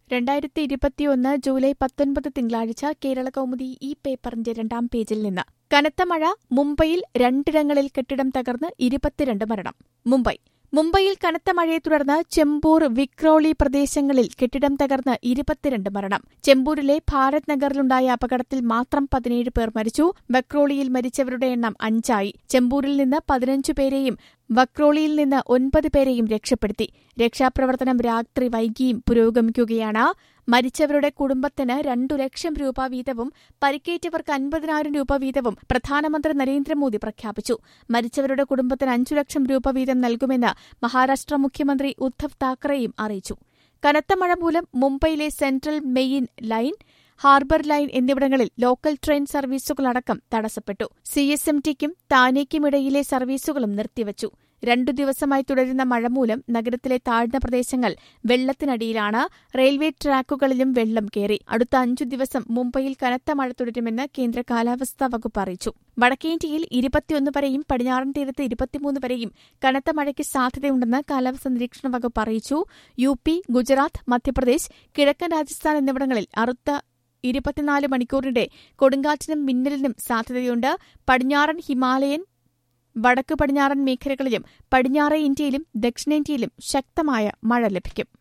2021 July 19 തിങ്കളാഴ്ച കേരളകൗമുദി ഈ പേപ്പറിന്റെ 2-ാം പേജിൽ നിന്ന്. കനത്ത മഴ, മുംബൈയിൽ രണ്ടിടങ്ങളിൽ കെട്ടിടം തകർന്ന് 22 മരണം. മുംബൈയിൽ കനത്ത മഴയെ തുടർന്ന് ചെമ്പൂർ, വിക്രോളി പ്രദേശങ്ങളിൽ കെട്ടിടം തകർന്ന് 22 മരണം. ചെമ്പൂരിലെ ഭാരത് നഗറിലുണ്ടായ അപകടത്തിൽ മാത്രം 17 പേർ മരിച്ചു. വക്രോളിയിൽ മരിച്ചവരുടെ എണ്ണം 5 ആയി. ചെമ്പൂരിൽ നിന്ന് 15 പേരെയും വക്രോളിയിൽ നിന്ന് 9 പേരെയും രക്ഷപ്പെടുത്തി. രക്ഷാപ്രവർത്തനം രാത്രി വൈകിയും പുരോഗമിക്കുകയാണ്. മരിച്ചവരുടെ കുടുംബത്തിന് 2 ലക്ഷം രൂപ വീതവും പരിക്കേറ്റവർക്ക് 50,000 രൂപ വീതവും പ്രധാനമന്ത്രി നരേന്ദ്രമോദി പ്രഖ്യാപിച്ചു. മരിച്ചവരുടെ കുടുംബത്തിന് 5 ലക്ഷം രൂപ വീതം നൽകുമെന്ന് മഹാരാഷ്ട്ര മുഖ്യമന്ത്രി ഉദ്ധവ് താക്കറെയും അറിയിച്ചു. കനത്ത മഴ മൂലം മുംബൈയിലെ central main line, harbour line എന്നിവിടങ്ങളിൽ ലോക്കൽ ട്രെയിൻ സർവീസുകളടക്കം തടസ്സപ്പെട്ടു. CSMTക്കും താനേക്കുമിടയിലെ സർവീസുകളും നിർത്തിവച്ചു. 2 ദിവസമായി തുടരുന്ന മഴ മൂലം നഗരത്തിലെ താഴ്ന്ന പ്രദേശങ്ങൾ വെള്ളത്തിനടിയിലാണ്. റെയിൽവേ ട്രാക്കുകളിലും വെള്ളം കയറി. അടുത്ത 5 ദിവസം മുംബൈയിൽ കനത്ത മഴ തുടരുമെന്ന് കേന്ദ്ര കാലാവസ്ഥാ വകുപ്പ് അറിയിച്ചു. വടക്കേ ഇന്ത്യയിൽ 21 വരെയും പടിഞ്ഞാറൻ തീരത്ത് 23 വരെയും കനത്ത മഴയ്ക്ക് സാധ്യതയുണ്ടെന്ന് കാലാവസ്ഥാ നിരീക്ഷണ വകുപ്പ് അറിയിച്ചു. UP, ഗുജറാത്ത്, മധ്യപ്രദേശ്, കിഴക്കൻ രാജസ്ഥാൻ എന്നിവിടങ്ങളിൽ അടുത്ത 24 മണിക്കൂറിനിടെ കൊടുങ്കാറ്റിനും മിന്നലിനും സാധ്യതയുണ്ട്. പടിഞ്ഞാറൻ ഹിമാലയൻ, വടക്ക് പടിഞ്ഞാറൻ മേഖലകളിലും പടിഞ്ഞാറേ ഇന്ത്യയിലും ദക്ഷിണേന്ത്യയിലും ശക്തമായ മഴ ലഭിക്കും.